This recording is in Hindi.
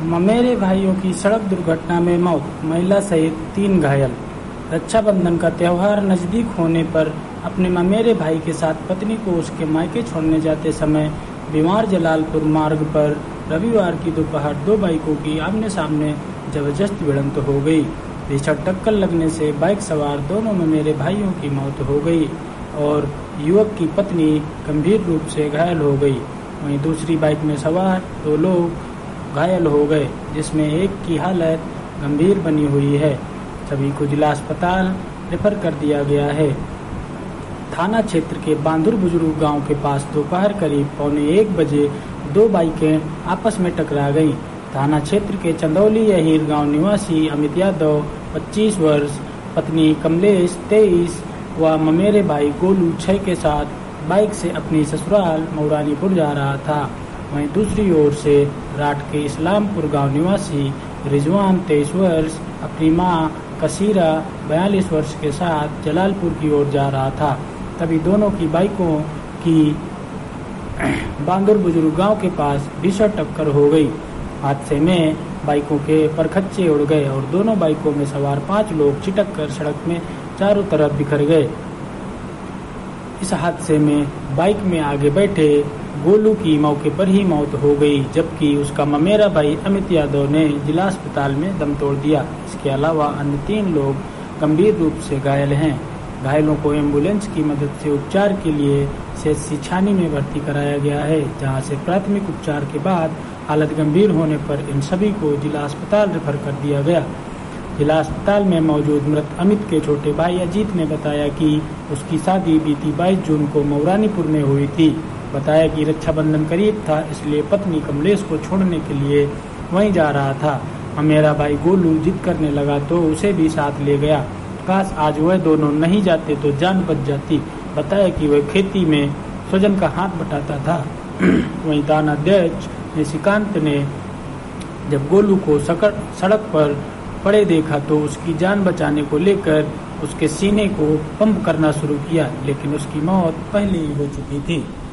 ममेरे भाइयों की सड़क दुर्घटना में मौत, महिला सहित 3 घायल। रक्षाबंधन का त्योहार नजदीक होने पर अपने ममेरे भाई के साथ पत्नी को उसके मायके छोड़ने जाते समय बीमार जलालपुर मार्ग पर रविवार की दोपहर 2 बाइकों की आमने सामने जबरदस्त भिड़ंत हो गई। भीषण टक्कर लगने से बाइक सवार दोनों ममेरे भाइयों की मौत हो गई और युवक की पत्नी गंभीर रूप से घायल हो गई। वहीं दूसरी बाइक में सवार 2 लोग घायल हो गए, जिसमें एक की हालत गंभीर बनी हुई है। सभी को जिला अस्पताल रेफर कर दिया गया है। थाना क्षेत्र के बांदुर बुजुर्ग गांव के पास दोपहर करीब 1:15 बजे 2 बाइकें आपस में टकरा गईं। थाना क्षेत्र के चंदौली यहीर गांव निवासी अमित यादव 25 वर्ष, पत्नी कमलेश 23 व ममेरे भाई गोलू 6 के साथ बाइक से अपनी ससुराल मौरानीपुर जा रहा था। वहीं दूसरी ओर से राट के इस्लामपुर गांव निवासी रिजवान 23 वर्ष अपनी मां कसीरा 42 वर्ष के साथ जलालपुर की ओर जा रहा था। तभी दोनों की बाइकों की बांदुर बुजुर्ग गांव के पास भीषण टक्कर हो गई। हादसे में बाइकों के परखच्चे उड़ गए और दोनों बाइकों में सवार 5 लोग चिटक कर सड़क में चारों तरफ बिखर गए। इस हादसे में बाइक में आगे बैठे गोलू की मौके पर ही मौत हो गई, जबकि उसका ममेरा भाई अमित यादव ने जिला अस्पताल में दम तोड़ दिया। इसके अलावा अन्य 3 लोग गंभीर रूप से घायल हैं। घायलों को एम्बुलेंस की मदद से उपचार के लिए सेठसी छानी में भर्ती कराया गया है, जहां से प्राथमिक उपचार के बाद हालत गंभीर होने पर इन सभी को जिला अस्पताल रेफर कर दिया गया। जिला अस्पताल में मौजूद मृत अमित के छोटे भाई अजीत ने बताया कि उसकी शादी बीती 22 जून को मौरानीपुर में हुई थी। बताया कि रक्षाबंधन करीब था, इसलिए पत्नी कमलेश को छोड़ने के लिए वहीं जा रहा था। मेरा भाई गोलू जिद करने लगा तो उसे भी साथ ले गया। काश आज वह दोनों नहीं जाते तो जान बच जाती। बताया कि वह खेती में स्वजन का हाथ बटाता था। वहीं थानाध्यक्ष निशिकांत ने जब गोलू को सड़क पर पड़े देखा तो उसकी जान बचाने को लेकर उसके सीने को पंप करना शुरू किया, लेकिन उसकी मौत पहले ही हो चुकी थी।